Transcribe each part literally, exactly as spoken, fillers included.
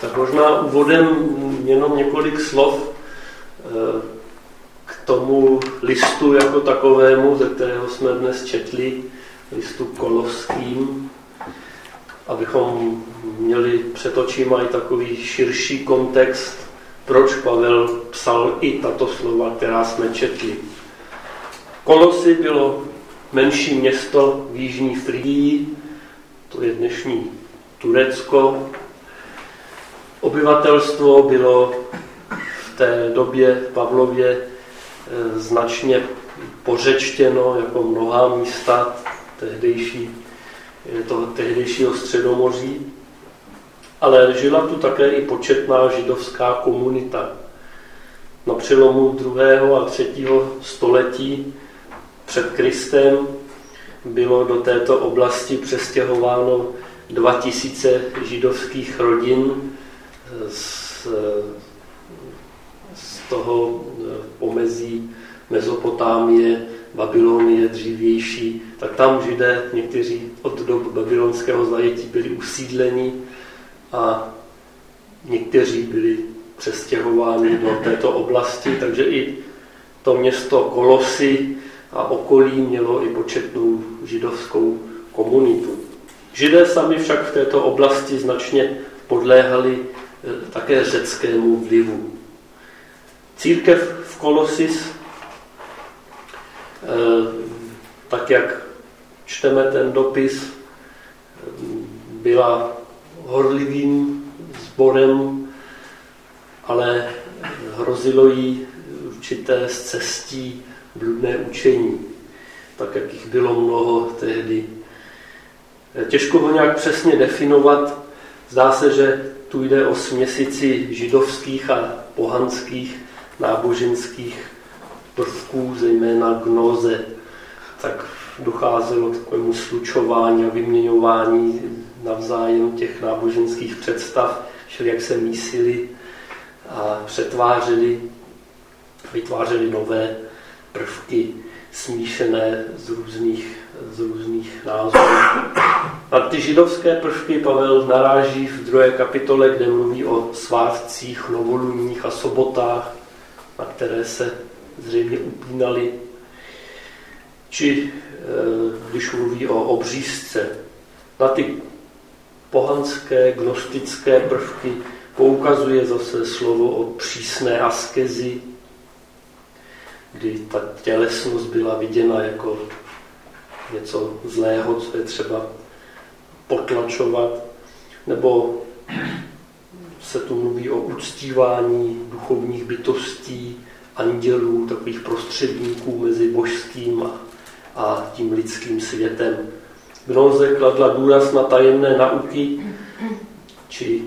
Tak možná úvodem jenom několik slov k tomu listu jako takovému, ze kterého jsme dnes četli, listu Koloským, abychom měli před očima i takový širší kontext, proč Pavel psal i tato slova, která jsme četli. Kolosy bylo menší město v jižní Frygii, to je dnešní Turecko. Obyvatelstvo bylo v té době Pavlově značně pořečtěno, jako mnohá místa tehdejší, toho tehdejšího Středomoří, ale žila tu také i početná židovská komunita. Na přelomu druhého a třetího století před Kristem bylo do této oblasti přestěhováno dva tisíce židovských rodin z, z toho pomezí Mezopotámie, Babylonie dřívější, tak tam Židé, někteří od dob babylonského zajetí byli usídleni a někteří byli přestěhováni do této oblasti, takže i to město Kolosy a okolí mělo i početnou židovskou komunitu. Židé sami však v této oblasti značně podléhali také řeckému vlivu. Církev v Kolosis, tak jak čteme ten dopis, byla horlivým sborem, ale hrozilo jí určité scestí bludné učení, tak jak jich bylo mnoho tehdy. Těžko ho nějak přesně definovat. Zdá se, že tu jde o směsici židovských a pohanských náboženských prvků, zejména gnóze. Tak docházelo k takovému slučování a vyměňování navzájem těch náboženských představ, šli jak se mísili a přetvářeli, vytvářeli nové prvky smíšené z různých, z různých názorů. Na ty židovské prvky Pavel naráží v druhé kapitole, kde mluví o svátcích, novoluních a sobotách, na které se zřejmě upínali. Či když mluví o obřízce. Na ty pohanské, gnostické prvky poukazuje zase slovo o přísné askezi, kdy ta tělesnost byla viděna jako něco zlého, co je třeba potlačovat, nebo se tu mluví o uctívání duchovních bytostí, andělů, takových prostředníků mezi božským a, a tím lidským světem. Gnóze kladla důraz na tajemné nauky či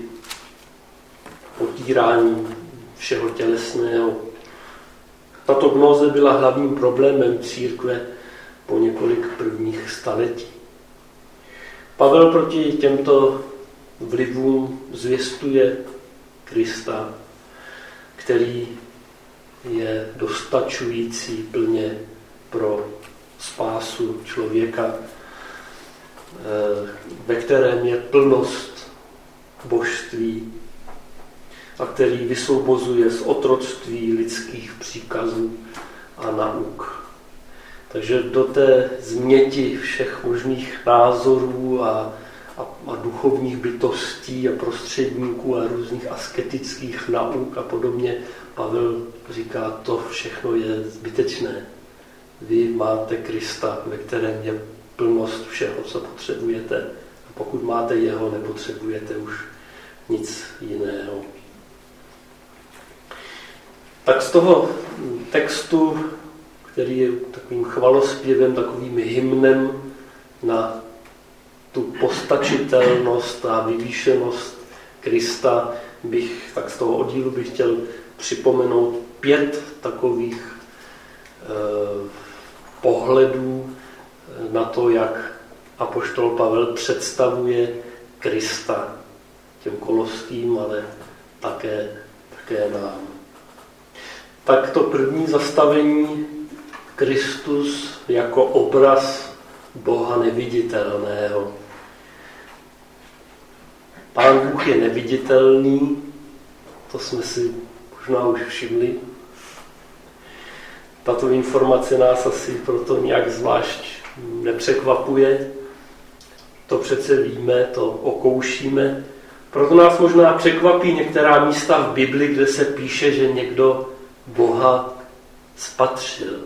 potírání všeho tělesného. Tato gnóze byla hlavním problémem církve po několik prvních staletí. Pavel proti těmto vlivům zvěstuje Krista, který je dostačující plně pro spásu člověka, ve kterém je plnost božství a který vysvobozuje z otroctví lidských příkazů a nauk. Takže do té změti všech možných názorů a, a, a duchovních bytostí a prostředníků a různých asketických nauk a podobně Pavel říká, to všechno je zbytečné. Vy máte Krista, ve kterém je plnost všeho, co potřebujete. A pokud máte jeho, nepotřebujete už nic jiného. Tak z toho textu, který je takovým chvalospěvem, takovým hymnem na tu postačitelnost a vyvýšenost Krista, bych, tak z toho oddílu bych chtěl připomenout pět takových eh, pohledů na to, jak apoštol Pavel představuje Krista těm Koloským, ale také, také nám. Tak to první zastavení, Kristus jako obraz Boha neviditelného. Pán Bůh je neviditelný, to jsme si možná už všimli. Tato informace nás asi proto nějak zvlášť nepřekvapuje. To přece víme, to okoušíme. Proto nás možná překvapí některá místa v Bibli, kde se píše, že někdo Boha spatřil.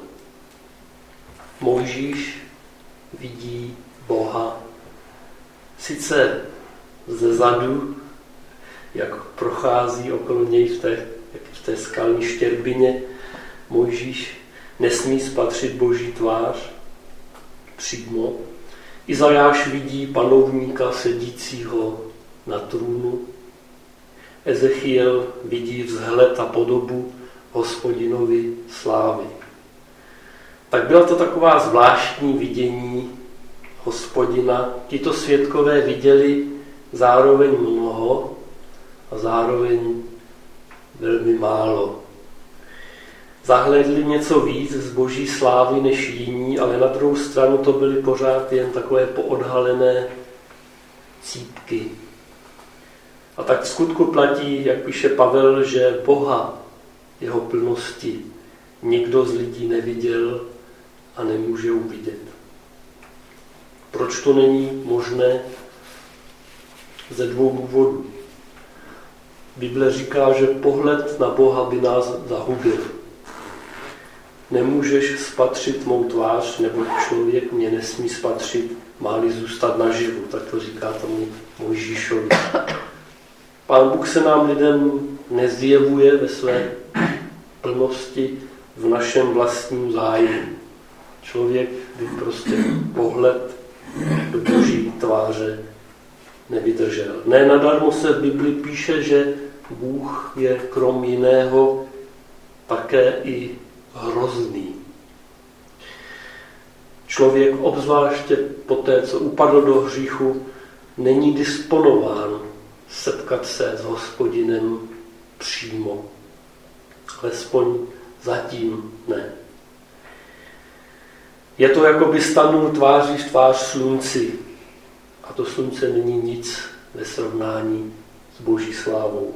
Mojžíš vidí Boha sice ze zadu, jak prochází okolo něj v té, v té skalní štěrbině. Mojžíš nesmí spatřit Boží tvář přímo. Izajáš vidí panovníka sedícího na trůnu. Ezechiel vidí vzhled a podobu Hospodinovy slávy. Tak byla to taková zvláštní vidění Hospodina. Tito svědkové viděli zároveň mnoho a zároveň velmi málo. Zahlédli něco víc z Boží slávy než jiní, ale na druhou stranu to byly pořád jen takové poodhalené cípky. A tak v skutku platí, jak píše Pavel, že Boha, jeho plnosti, nikdo z lidí neviděl a nemůže uvidět. Proč to není možné? Ze dvou důvodů. Bible říká, že pohled na Boha by nás zahubil. Nemůžeš spatřit mou tvář, nebo člověk mě nesmí spatřit, má-li zůstat naživu. Tak to říká tomu Mojžíšovi. Pán Bůh se nám lidem nezjevuje ve své plnosti v našem vlastním zájmu. Člověk by prostě pohled do Boží tváře nevydržel. Ne nadarmo se v Bibli píše, že Bůh je krom jiného také i hrozný. Člověk obzvláště po té, co upadl do hříchu, není disponován setkat se s Hospodinem přímo. Alespoň zatím ne. Je to, jako by stanul tváří v tvář slunci. A to slunce není nic ve srovnání s Boží slávou.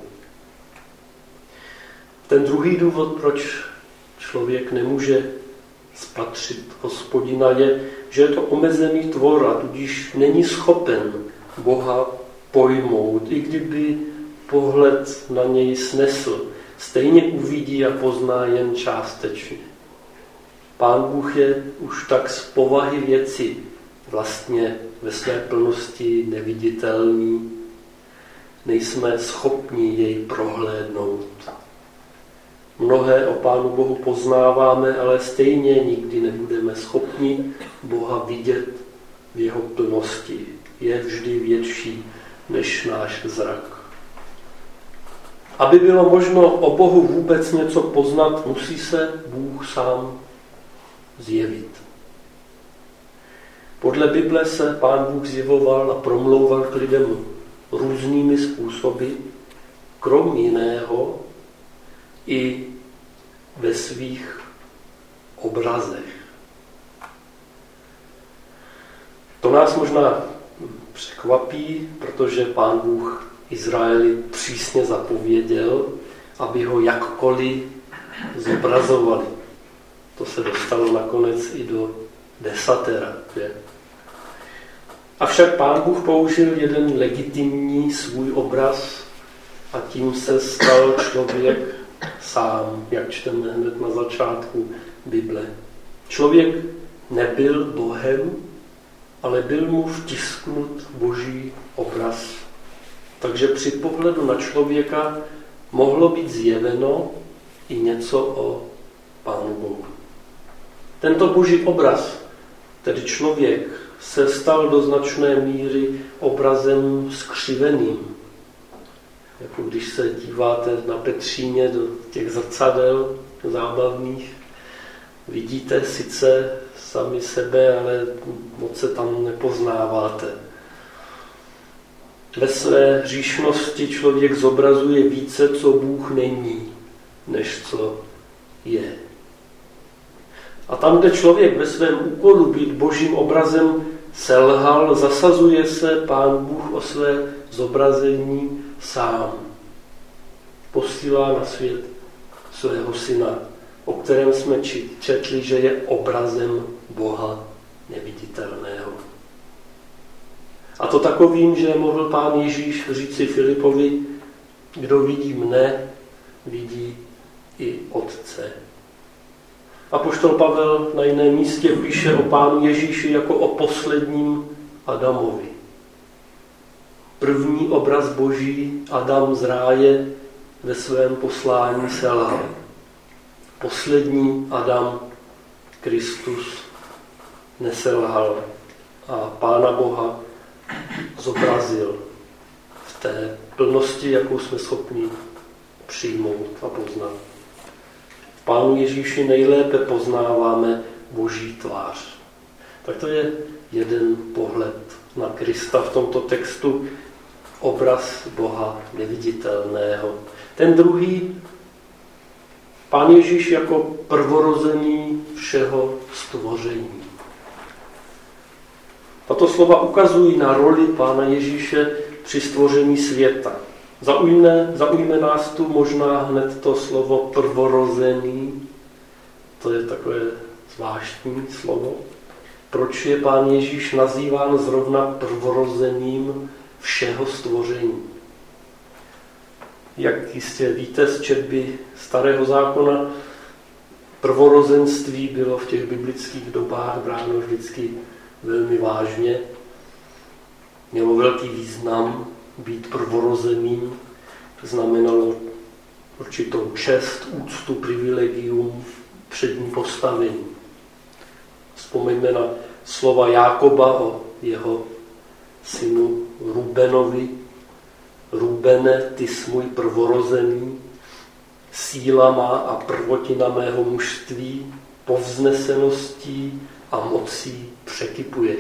Ten druhý důvod, proč člověk nemůže spatřit Hospodina, je, že je to omezený tvor a tudíž není schopen Boha pojmout. I kdyby pohled na něj snesl, stejně uvidí a pozná jen částečně. Pán Bůh je už tak z povahy věci vlastně ve své plnosti neviditelný. Nejsme schopni jej prohlédnout. Mnohé o Pánu Bohu poznáváme, ale stejně nikdy nebudeme schopni Boha vidět v jeho plnosti. Je vždy větší než náš zrak. Aby bylo možno o Bohu vůbec něco poznat, musí se Bůh sám zjevit. Podle Bible se Pán Bůh zjevoval a promlouval k lidem různými způsoby, krom jiného i ve svých obrazech. To nás možná překvapí, protože Pán Bůh Izraeli přísně zapověděl, aby ho jakkoliv zobrazovali. To se dostalo nakonec i do desatera. Je. Avšak Pán Bůh použil jeden legitimní svůj obraz a tím se stal člověk sám, jak čteme hned na začátku Bible. Člověk nebyl Bohem, ale byl mu vtisknut Boží obraz. Takže při pohledu na člověka mohlo být zjeveno i něco o Pánu Bohu. Tento Boží obraz, tedy člověk, se stal do značné míry obrazem skřiveným. Jako když se díváte na Petříně do těch zrcadel zábavných, vidíte sice sami sebe, ale moc se tam nepoznáváte. Ve své hříšnosti člověk zobrazuje více, co Bůh není, než co je. A tam, kde člověk ve svém úkolu být Božím obrazem selhal, zasazuje se Pán Bůh o své zobrazení sám. Posílá na svět svého syna, o kterém jsme četli, že je obrazem Boha neviditelného. A to takovým, že mohl Pán Ježíš říci Filipovi, kdo vidí mne, vidí i Otce. Apoštol Pavel na jiném místě píše o Pánu Ježíši jako o posledním Adamovi. První obraz Boží, Adam z ráje, ve svém poslání selhal. Poslední Adam, Kristus, neselhal a Pána Boha zobrazil v té plnosti, jakou jsme schopni přijmout a poznat. V Pánu Ježíši nejlépe poznáváme Boží tvář. Tak to je jeden pohled na Krista v tomto textu, obraz Boha neviditelného. Ten druhý, Pán Ježíš jako prvorozený všeho stvoření. Tato slova ukazují na roli Pána Ježíše při stvoření světa. Zaujme, zaujme nás tu možná hned to slovo prvorozený. To je takové zvláštní slovo. Proč je Pán Ježíš nazýván zrovna prvorozeným všeho stvoření? Jak jistě víte z četby Starého zákona, prvorozenství bylo v těch biblických dobách bráno vždycky velmi vážně. Mělo velký význam být prvorozeným, znamenalo určitou čest, úctu, privilegium, přední postavení. Vzpomeňme na slova Jákoba o jeho synu Rubenovi. Rubene, ty jsi můj prvorozený, síla má a prvotina mého mužství, povzneseností a mocí překypuješ.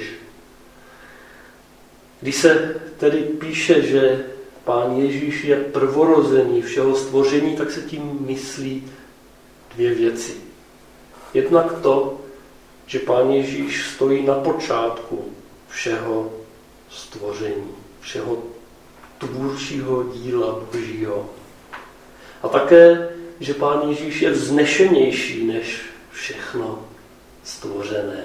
Když se tedy píše, že Pán Ježíš je prvorozený všeho stvoření, tak se tím myslí dvě věci. Jednak to, že Pán Ježíš stojí na počátku všeho stvoření, všeho tvůrčího díla Božího. A také, že Pán Ježíš je vznešenější než všechno stvořené.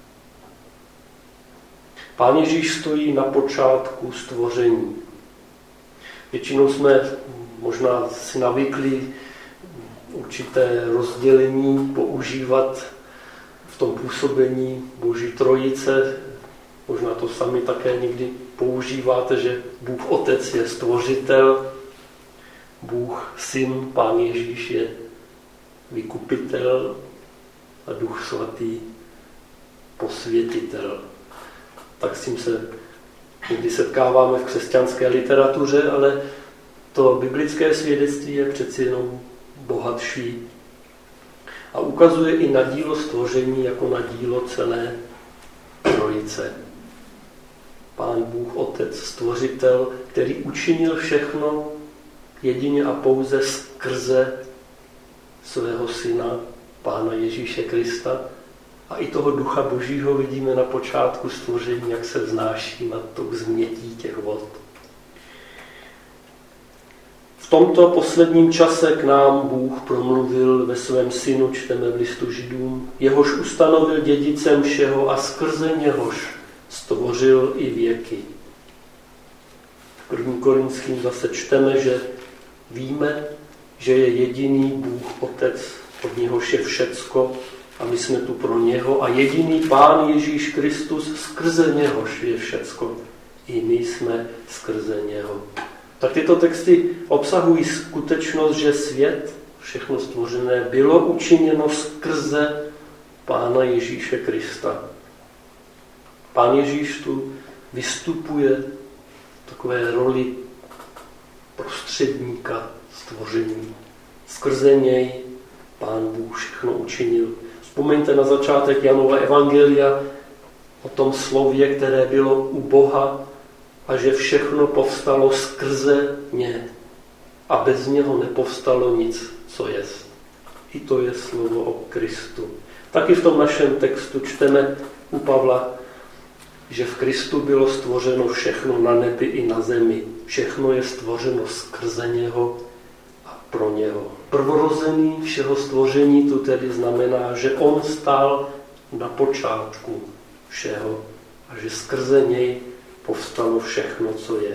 Pán Ježíš stojí na počátku stvoření. Většinou jsme možná si navykli určité rozdělení používat v tom působení Boží trojice. Možná to sami také někdy používáte, že Bůh Otec je stvořitel, Bůh Syn, Pán Ježíš je vykupitel a Duch Svatý posvětitel. Tak s tím se někdy setkáváme v křesťanské literatuře, ale to biblické svědectví je přeci jenom bohatší a ukazuje i na dílo stvoření jako na dílo celé trojice. Pán Bůh Otec, stvořitel, který učinil všechno jedině a pouze skrze svého syna, Pána Ježíše Krista. A i toho Ducha Božího vidíme na počátku stvoření, jak se vznáší nad tou změtí těch vod. V tomto posledním čase k nám Bůh promluvil ve svém synu, čteme v listu Židům, jehož ustanovil dědicem všeho a skrze něhož stvořil i věky. V první Korinským zase čteme, že víme, že je jediný Bůh Otec, od něhož je všecko a my jsme tu pro něho a jediný Pán Ježíš Kristus, skrze něhož je všecko. I my jsme skrze něho. Tak tyto texty obsahují skutečnost, že svět, všechno stvořené, bylo učiněno skrze Pána Ježíše Krista. Pán Ježíš tu vystupuje v takové roli prostředníka stvoření. Skrze něj Pán Bůh všechno učinil. Vzpomeňte na začátek Janova evangelia o tom slově, které bylo u Boha a že všechno povstalo skrze ně a bez něho nepovstalo nic, co jest. I to je slovo o Kristu. Taky v tom našem textu čteme u Pavla, že v Kristu bylo stvořeno všechno na nebi i na zemi. Všechno je stvořeno skrze něho a pro něho. Prvorozený všeho stvoření to tedy znamená, že on stál na počátku všeho a že skrze něj povstalo všechno, co je.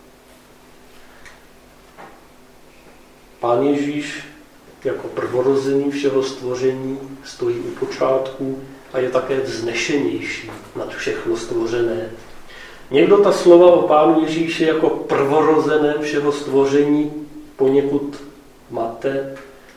Pán Ježíš jako prvorozený všeho stvoření stojí u počátku a je také vznešenější nad všechno stvořené. Někdo ta slova o Pánu Ježíši jako prvorozeném všeho stvoření poněkud mate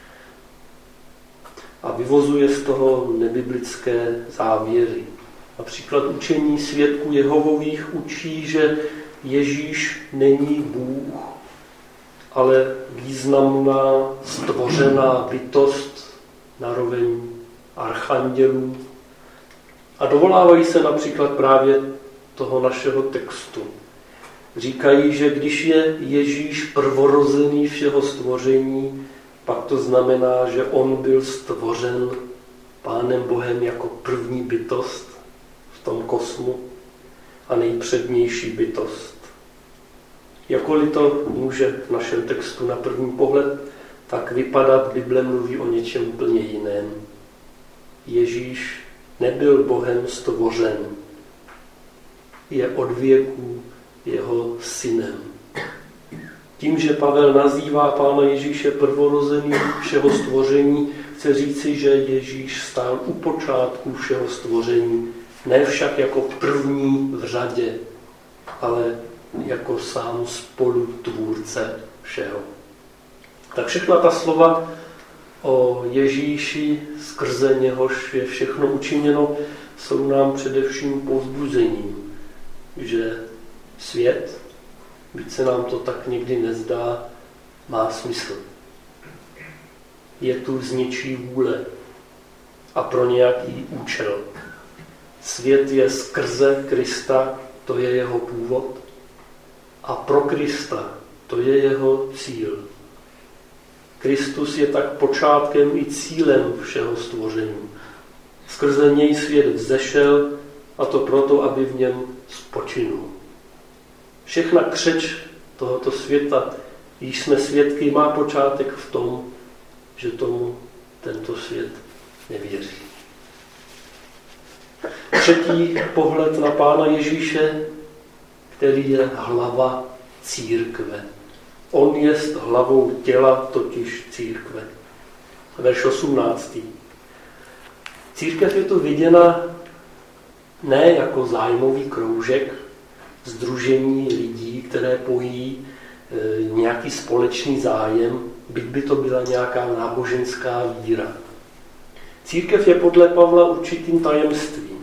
a vyvozuje z toho nebiblické závěry. Například učení svědků Jehovových učí, že Ježíš není Bůh, ale významná stvořená bytost naroveň archandělů. A dovolávají se například právě toho našeho textu. Říkají, že když je Ježíš prvorozený všeho stvoření, pak to znamená, že on byl stvořen Pánem Bohem jako první bytost v tom kosmu a nejpřednější bytost. Jakkoliv to může v našem textu na první pohled tak vypadat, Bible mluví o něčem úplně jiném. Ježíš nebyl Bohem stvořen, je od věků jeho synem. Tím, že Pavel nazývá Pána Ježíše prvorozeným všeho stvoření, chce říci, že Ježíš stál u počátku všeho stvoření, ne však jako první v řadě, ale jako sám spolutvůrce všeho. Tak všechna ta slova o Ježíši, skrze něhož je všechno učiněno, jsou nám především povzbuzením, že svět, byť se nám to tak někdy nezdá, má smysl. Je tu z něčí vůle a pro nějaký účel. Svět je skrze Krista, to je jeho původ, a pro Krista, to je jeho cíl. Kristus je tak počátkem i cílem všeho stvoření. Skrze něj svět vzešel, a to proto, aby v něm spočinul. Všechna křeč tohoto světa, již jsme svědky, má počátek v tom, že tomu tento svět nevěří. Třetí pohled na Pána Ježíše, který je hlava církve. On je hlavou těla, totiž církve. Verš osmnáctý. Církev je tu viděna ne jako zájmový kroužek, sdružení lidí, které pojí e, nějaký společný zájem, byť by to byla nějaká náboženská víra. Církev je podle Pavla určitým tajemstvím.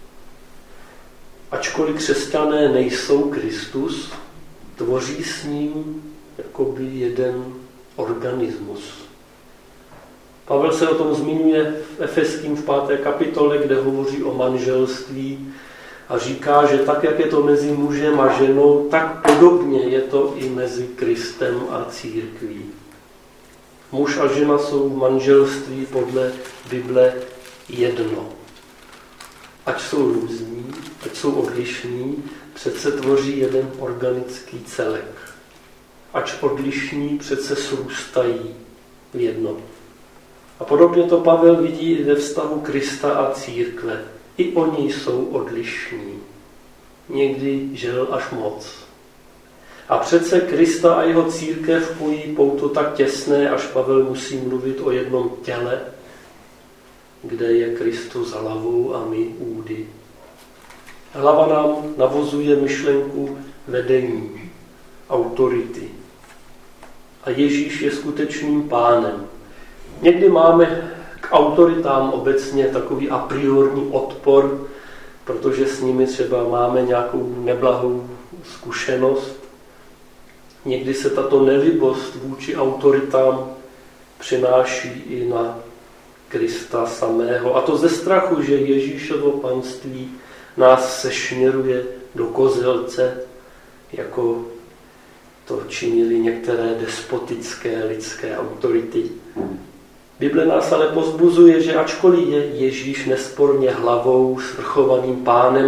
Ačkoliv křesťané nejsou Kristus, tvoří s ním jakoby jeden organismus. Pavel se o tom zmiňuje v Efeským v páté kapitole, kde hovoří o manželství a říká, že tak, jak je to mezi mužem a ženou, tak podobně je to i mezi Kristem a církví. Muž a žena jsou v manželství podle Bible jedno. Ať jsou různí, ať jsou odlišní, přece tvoří jeden organický celek. Ač odlišní, přece srůstají v jedno. A podobně to Pavel vidí i ve vztahu Krista a církve. I oni jsou odlišní. Někdy žel až moc. A přece Krista a jeho církev pojí pouto tak těsné, až Pavel musí mluvit o jednom těle, kde je Kristus hlavou a my údy. Hlava nám navozuje myšlenku vedení, autority. A Ježíš je skutečným pánem. Někdy máme k autoritám obecně takový a priorní odpor, protože s nimi třeba máme nějakou neblahou zkušenost. Někdy se tato nelibost vůči autoritám přenáší i na Krista samého. A to ze strachu, že Ježíšovo panství nás sešněruje do kozelce, jako to činili některé despotické lidské autority. Bible nás ale povzbuzuje, že ačkoliv je Ježíš nesporně hlavou, svrchovaným pánem,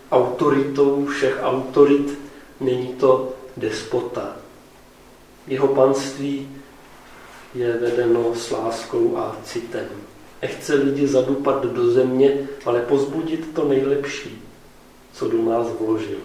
autoritou všech autorit, není to despota. Jeho panství je vedeno s láskou a citem. Nechce lidi zadupat do země, ale pozbudit to nejlepší, co do nás vložil.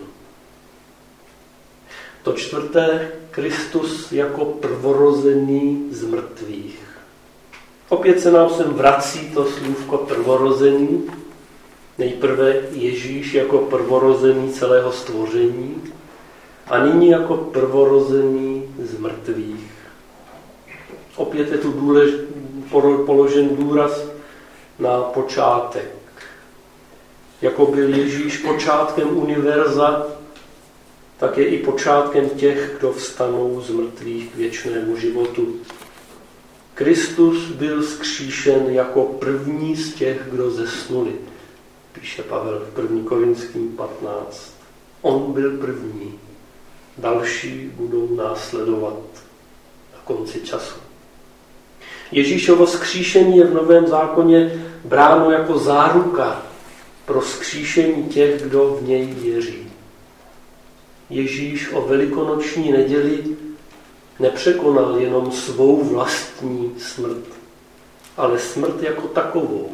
To čtvrté, Kristus jako prvorozený z mrtvých. Opět se nám sem vrací to slůvko prvorozený. Nejprve Ježíš jako prvorozený celého stvoření a nyní jako prvorozený z mrtvých. Opět je tu důlež, položen důraz na počátek. Jako byl Ježíš počátkem univerza, tak je i počátkem těch, kdo vstanou z mrtvých k věčnému životu. Kristus byl vzkříšen jako první z těch, kdo zesnuli, píše Pavel v první Korinským patnáct. On byl první, další budou následovat na konci času. Ježíšovo vzkříšení je v Novém zákoně bráno jako záruka pro vzkříšení těch, kdo v něj věří. Ježíš o velikonoční neděli nepřekonal jenom svou vlastní smrt, ale smrt jako takovou.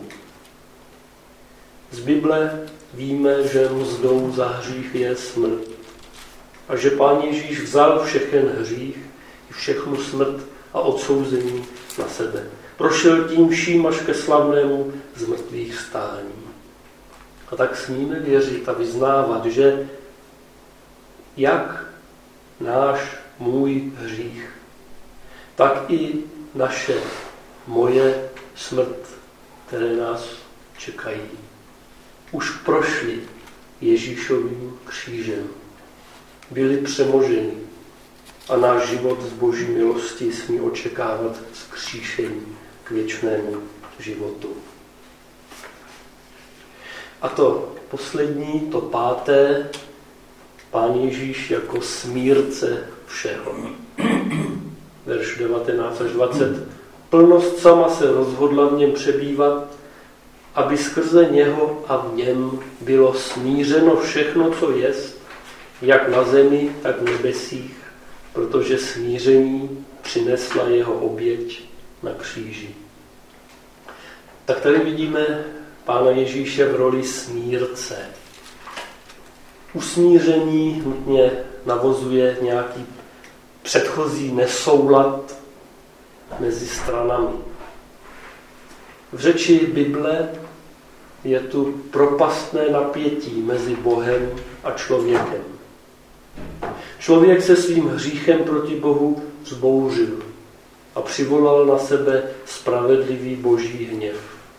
Z Bible víme, že mzdou za hřích je smrt a že Pán Ježíš vzal všechen hřích i všechnu smrt a odsouzení na sebe. Prošel tím vším až ke slavnému zmrtvých vstání. A tak smíme věřit a vyznávat, že jak náš, můj hřích, tak i naše, moje smrt, které nás čekají, už prošli Ježíšovým křížem. Byli přemoženi a náš život z Boží milosti smí očekávat vzkříšení k věčnému životu. A to poslední, to páté, Pán Ježíš jako smírce všeho. Verš devatenáct až dvacet. Plnost sama se rozhodla v něm přebývat, aby skrze něho a v něm bylo smířeno všechno, co jest, jak na zemi, tak v nebesích, protože smíření přinesla jeho oběť na kříži. Tak tady vidíme Pána Ježíše v roli smírce. Usmíření nutně navozuje nějaký předchozí nesoulad mezi stranami. V řeči Bible je tu propastné napětí mezi Bohem a člověkem. Člověk se svým hříchem proti Bohu vzbouřil a přivolal na sebe spravedlivý Boží hněv.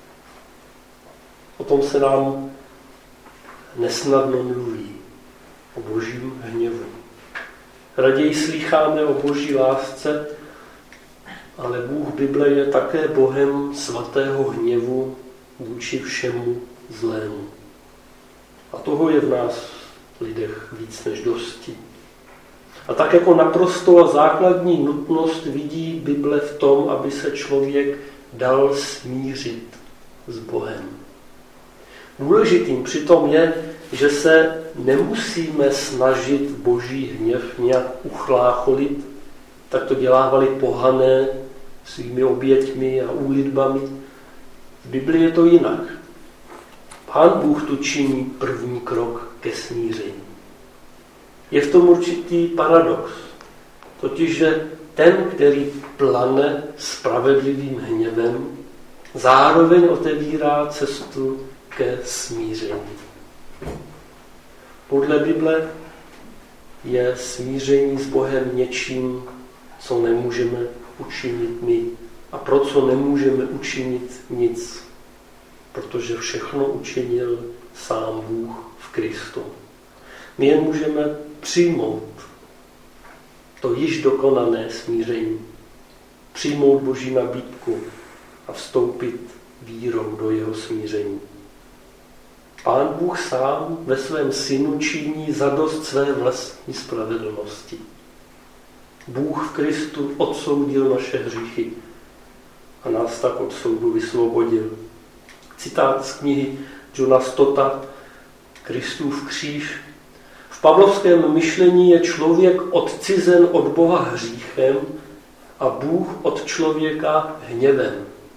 O tom se nám nesnadno mluví, o Božím hněvu. Raději slýcháme o Boží lásce, ale Bůh Bible je také Bohem svatého hněvu vůči všemu zlému. A toho je v nás lidech víc než dosti. A tak jako naprosto a základní nutnost vidí Bible v tom, aby se člověk dal smířit s Bohem. Důležitým přitom je, že se nemusíme snažit Boží hněv nějak uchlácholit, tak to dělávali pohané svými oběťmi a úlitbami. V Biblii je to jinak. Pán Bůh tu činí první krok ke smíření. Je v tom určitý paradox, totiž, že ten, který plane spravedlivým hněvem, zároveň otevírá cestu ke smíření. Podle Bible je smíření s Bohem něčím, co nemůžeme učinit my a pro co nemůžeme učinit nic, protože všechno učinil sám Bůh v Kristu. My jen můžeme přijmout to již dokonané smíření, přijmout Boží nabídku a vstoupit vírou do jeho smíření. Pán Bůh sám ve svém synu činí zadost své vlastní spravedlnosti. Bůh v Kristu odsoudil naše hříchy a nás tak od soudu vysvobodil. Citát z knihy Johna Stotta: Kristův kříž. V pavlovském myšlení je člověk odcizen od Boha hříchem a Bůh od člověka hněvem.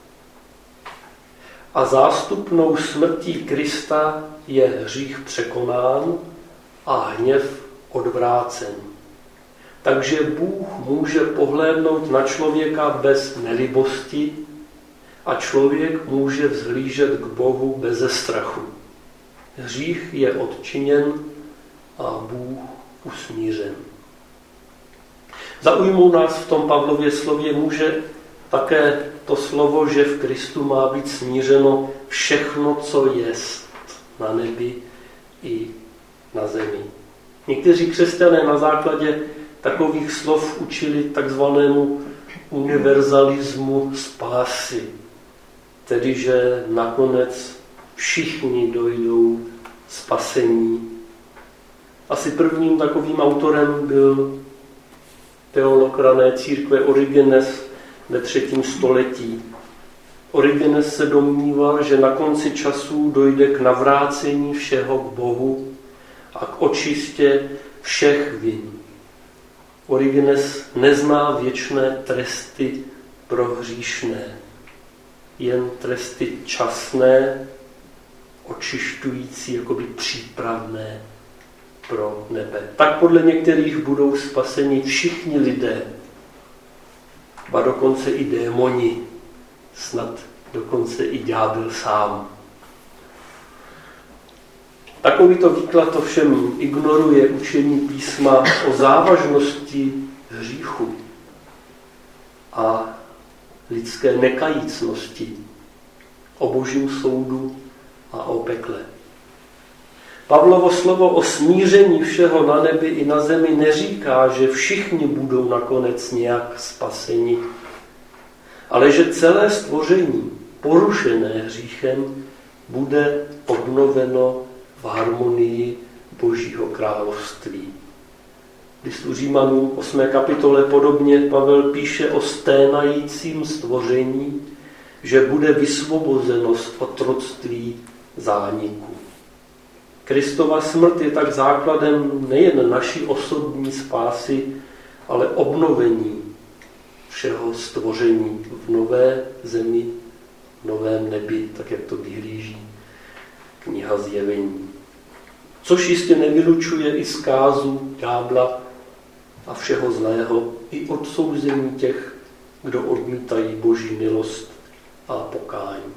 A zástupnou smrtí Krista je hřích překonán a hněv odvrácen. Takže Bůh může pohlédnout na člověka bez nelibosti a člověk může vzhlížet k Bohu beze strachu. Hřích je odčiněn a Bůh usmířen. Zaujmou nás v tom Pavlově slově může také to slovo, že v Kristu má být smířeno všechno, co jest na nebi i na zemi. Někteří křesťané na základě takových slov učili takzvanému univerzalismu spásy, tedy že nakonec všichni dojdou spasení. Asi prvním takovým autorem byl teolog rané církve Origenes ve třetím století. Origenes se domníval, že na konci časů dojde k navrácení všeho k Bohu a k očistě všech vin. Origenes nezná věčné tresty pro hříšné, jen tresty časné, očišťující, jakoby přípravné pro nebe. Tak podle některých budou spaseni všichni lidé, a dokonce i démoni, snad dokonce i ďábel sám. Takovýto výklad ovšem ignoruje učení písma o závažnosti hříchu a lidské nekajícnosti, o božím soudu a o pekle. Pavlovo slovo o smíření všeho na nebi i na zemi neříká, že všichni budou nakonec nějak spaseni, ale že celé stvoření, porušené hříchem, bude obnoveno v harmonii Božího království. Listu Římanům osmé kapitole podobně Pavel píše o sténajícím stvoření, že bude vysvobozeno z otroctví zániku. Kristova smrt je tak základem nejen naší osobní spásy, ale obnovení všeho stvoření v nové zemi, v novém nebi, tak jak to vyhlíží kniha Zjevení. Což jistě nevylučuje i zkázu ďábla a všeho zlého, i odsouzení těch, kdo odmítají Boží milost a pokání.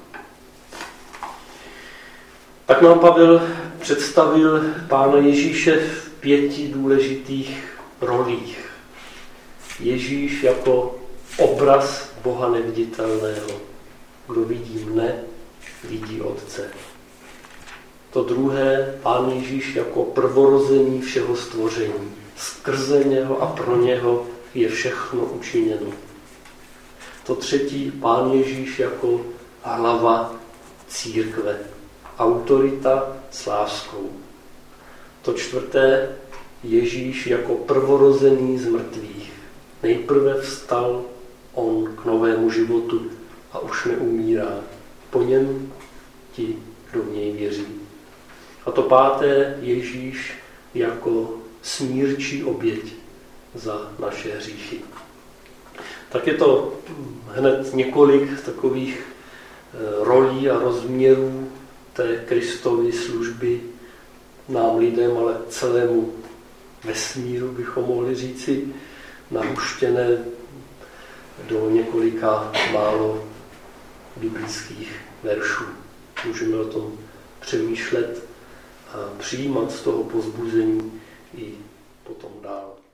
Tak nám Pavel představil Pána Ježíše v pěti důležitých rolích. Ježíš jako obraz Boha neviditelného. Kdo vidí mne, vidí Otce. To druhé, Pán Ježíš jako prvorození všeho stvoření. Skrze něho a pro něho je všechno učiněno. To třetí, Pán Ježíš jako hlava církve. Autorita s láskou. To čtvrté, Ježíš jako prvorozený z mrtvých. Nejprve vstal on k novému životu a už neumírá. Po něm ti, kdo v něj věří. A to páté, Ježíš jako smírčí oběť za naše hříchy. Tak je to hned několik takových rolí a rozměrů té Kristovy služby nám lidem, ale celému vesmíru bychom mohli říci, nahuštěné do několika málo biblických veršů. Můžeme o tom přemýšlet a přijímat z toho povzbuzení i potom dál.